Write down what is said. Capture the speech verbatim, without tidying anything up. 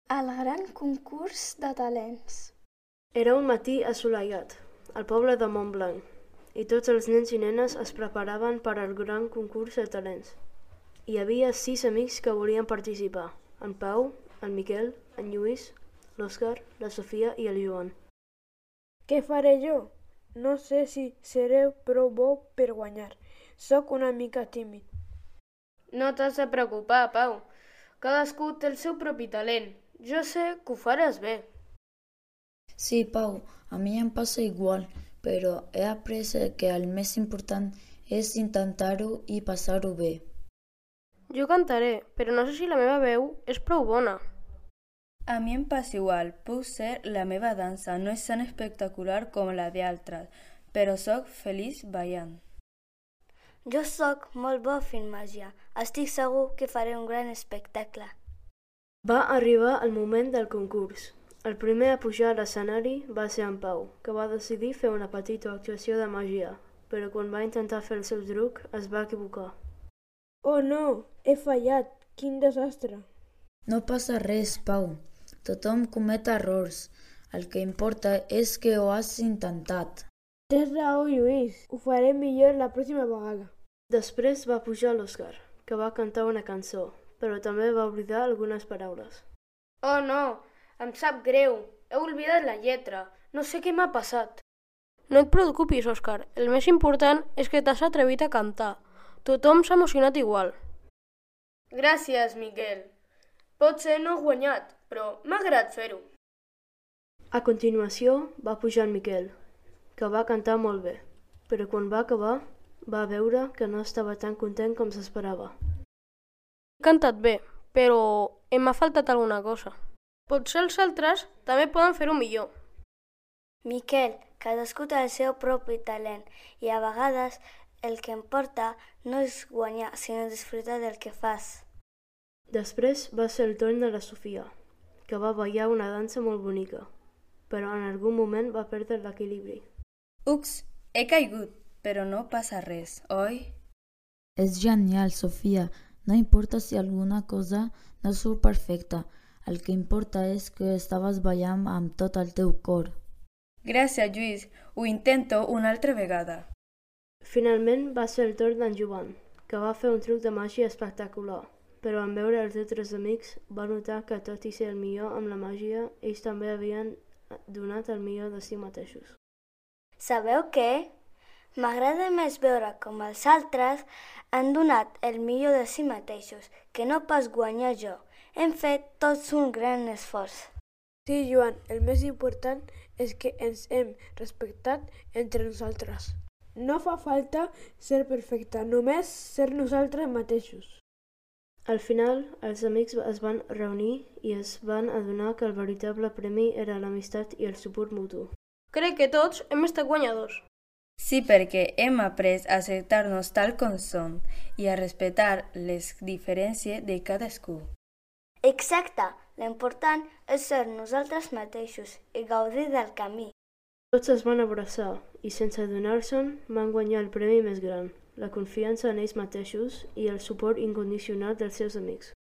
El gran concurs de talents. Era un matí assolellat, al poble de Montblanc, i tots els nens i nenes es preparaven per al gran concurs de talents. Hi havia sis amics que volien participar: en Pau, en Miquel, en Lluís, l'Òscar, la Sofia i el Joan. Què faré jo? No sé si seré prou bo per guanyar. Soc una mica tímid. No t'has de preocupar, Pau. Cadascú té el seu propi talent. Jo sé que ho faràs bé. Sí, Pau, a mi em passa igual, però he après que el més important és intentar-ho i passar-ho bé. Jo cantaré, però no sé si la meva veu és prou bona. A mi em passa igual, puc ser la meva dansa no és tan espectacular com la d'altres, però sóc feliç ballant. Jo sóc molt bo fent màgia. Estic segur que faré un gran espectacle. Va arribar el moment del concurs. El primer a pujar a l'escenari va ser en Pau, que va decidir fer una petita actuació de màgia, però quan va intentar fer el seu truc es va equivocar. Oh no, he fallat. Quin desastre. No passa res, Pau. Tothom comet errors. El que importa és que ho has intentat. Tens raó, Lluís. Ho faré millor la pròxima vegada. Després va pujar l'Òscar, que va cantar una cançó, però també va oblidar algunes paraules. Oh no, em sap greu. He oblidat la lletra. No sé què m'ha passat. No et preocupis, Òscar. El més important és que t'has atrevit a cantar. Tothom s'ha emocionat igual. Gràcies, Miquel. Potser no he guanyat, però m'ha agradat fer-ho. A continuació va pujar en Miquel, que va cantar molt bé, però quan va acabar va veure que no estava tan content com s'esperava. He cantat bé, però em ha faltat alguna cosa. Potser els altres també poden fer-ho millor. Miquel, cadascú té el seu propi talent i a vegades el que importa no és guanyar, sinó disfrutar del que fas. Després va ser el torn de la Sofia, que va ballar una dansa molt bonica, però en algun moment va perdre l'equilibri. Ups, he caigut, però no passa res, oi? És genial, Sofia. No importa si alguna cosa no surt perfecta. El que importa és que estaves ballant amb tot el teu cor. Gràcies, Lluís. Ho intento una altra vegada. Finalment va ser el torn d'en Joan, que va fer un truc de màgia espectacular, però en veure els altres amics va notar que tot i ser el millor amb la màgia, ells també havien donat el millor de si mateixos. Sabeu què? M'agrada més veure com els altres han donat el millor de si mateixos, que no pas guanyar jo. Hem fet tots un gran esforç. Sí, Joan, el més important és que ens hem respectat entre nosaltres. No fa falta ser perfecte, només ser nosaltres mateixos. Al final, els amics es van reunir i es van adonar que el veritable premi era l'amistat i el suport mutu. Crec que tots hem estat guanyadors. Sí, perquè hem après a acceptar-nos tal com som i a respectar les diferències de cadascú. Exacte, l'important és ser nosaltres mateixos i gaudir del camí. Tots es van abraçar i, sense adonar-se'n, van guanyar el premi més gran, la confiança en ells mateixos i el suport incondicional dels seus amics.